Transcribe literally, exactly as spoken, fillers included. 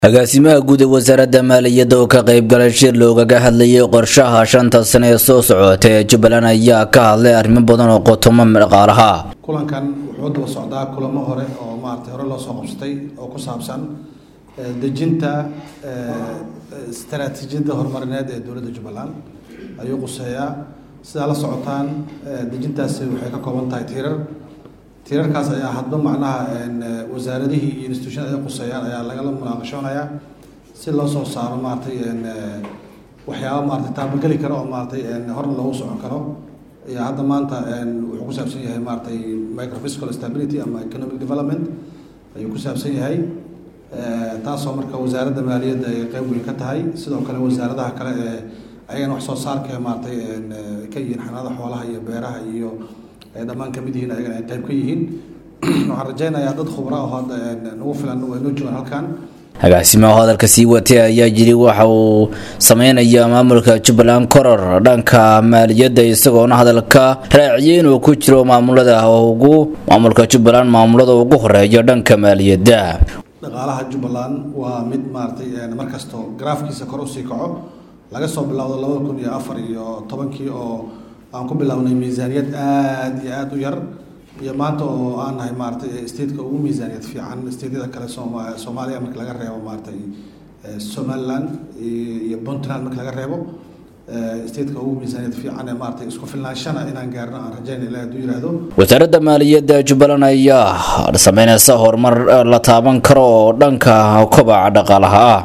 agaasimaha guud ee wasaaradda maaliyadda oo ka qayb galay shir loogaga hadlayay qorshaha shanta sano ee soo socota ee Jubbaland ayaa ka hadlay arrimo badan oo qotomo dhaqaalaha. kulankan wuxuu daba socdaa kulamo hore oo maartay hore loo soo qabsatay oo ku saabsan dejinta istaraatiijiyadda horumarineed ee dowladda Jubbaland ayuu quseeyaa sida la socotaan dejintaasi waxay ka kooban tahay tiirar tiirarkaas ayaa hadba macnaha wasaaradihii iyo institutionada ay quseeyaan ayaa laga la munaaqashoonayaa si loo soo saaro maartay waxyaabo maartay taabagali karo oo maartay horna loogu socon karo ayaa hadda maanta wuxuu ku saabsan yahay maartay microfiscal stability ama economic development ayuu ku saabsan yahay taasoo marka wasaaradda maaliyadda ay qayb weyn ka tahay sidoo kale wasaaradaha kale ee ayagana wax soo saarka maartay ka yihiin xanaanada xoolaha iyo beeraha iyo dhammaan kamid yihiin ayagana ay qayb ka yihiin waxaan rajaynayaa dad khubra ah oo nagu filan oo inoo joogaan halkan. agaasimaha hadalka sii watay ayaa jiri waxa uu sameynaya maamulka Jubbaland koror dhanka maaliyadda isagoona hadalka raaciyay inuu ku jiro maamulada ugu maamulka Jubbaland maamulada ugu horeeya dhanka maaliyadda. dhaqaalaha Jubbaland waa mid maartay markasto graafkiisa kor u sii kaco laga soo bilaabo laba kun iyo afar iyo tobankii oo aan ku bilownay miisaaniyad aad iyo aad u yar iyo maanta oo aan nahay maartay state-ka ugu miisaaniyad fiican state-yada kale Soomaaliya marka laga reebo maartay Somaliland iyo Puntland marka laga reebo state-ka ugu miisaaniyad fiican ee maartay isku filnaanshana inaan gaarno aan rajaynay ilaa haduu yiraahdo. wasaaradda maaliyadda Jubbaland ayaa sameynaysa horumar la taaban karo dhanka kobaca dhaqaalaha.